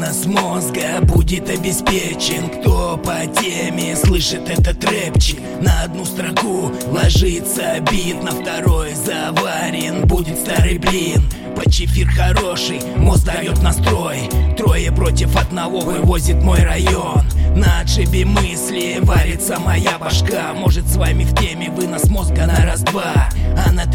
Вынос мозга будет обеспечен. Кто по теме слышит этот рэпчик? На одну строку ложится бит, на второй заварен будет старый блин. Под чефир хороший, мозг дает настрой. Трое против одного вывозит мой район. На отшибе мысли варится моя башка. Может, с вами в теме вынос мозга на раз-два, а на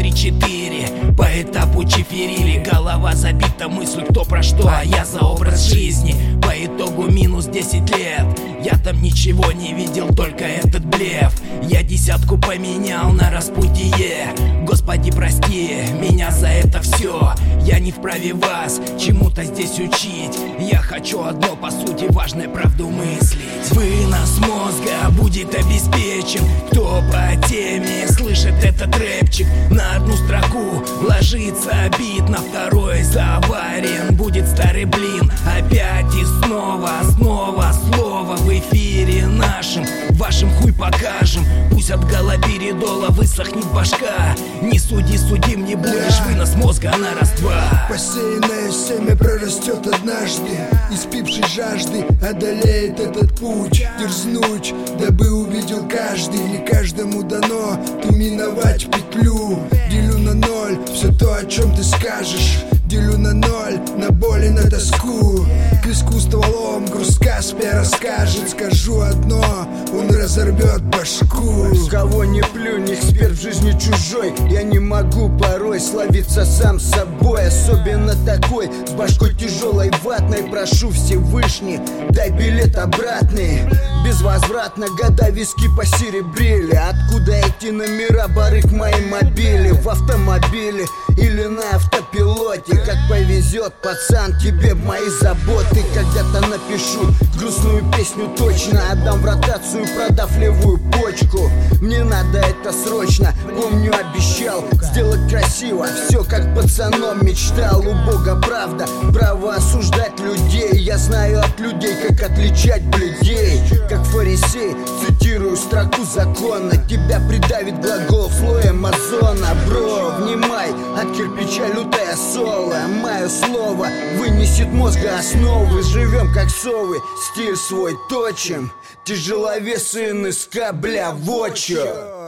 3-4 по этапу чефирили. Голова забита мыслью кто про что, а я за образ жизни. По итогу минус 10 лет. Я там ничего не видел, только этот блеф. Я десятку поменял на распутье. Господи, прости меня за это все. Я не вправе вас чему-то здесь учить. Я хочу одно, по сути, важное правду мыслить. Вынос мозга будет обеспечен. Кто по теме слышит этот рэпчик? На одну строку ложится бит, на второй заварен будет старый блин. Опять и снова слово в эфире нашим. Вашим хуй покажем. Пусть от галоперидола высохнет башка. Не суди, судим не будешь. Вынос мозга на раз-два. Посеянное семя прорастет однажды. Испивший жажды одолеет этот путь. Дерзнуть, дабы увидел каждый. Не каждому дано ту миновать петлю. Делю на ноль все то, о чем ты скажешь. Делю на ноль, на боль и на тоску. К виску стволом груз Каспия расскажет. Скажу одно, он разорвет башку. Кого не плюнь, эксперт в жизни чужой. Я не могу порой словиться сам собой. Особенно такой, с башкой тяжелой ватной. Прошу Всевышний, дай билет обратный. Безвозвратно года виски посеребрили. Откуда эти номера, барыг мои мобили? В автомобиле или на автопилоте? Как повезет, пацан, тебе мои заботы. Когда-то напишу грустную песню точно. Отдам в ротацию, продав левую почку. Мне надо это срочно, помню, обещал сделать красиво, все как пацаном мечтал. У Бога правда, право осуждать людей. Я знаю от людей, как отличать блюдей. Как фарисей, цитирую строку закона. Тебя придавит глагол слоем озона. Бро, внимай, от кирпича лютая соло. Мое слово вынесет мозга основы. Живем как совы, стиль свой точим. Тяжеловесы НСК, бля, вотчо.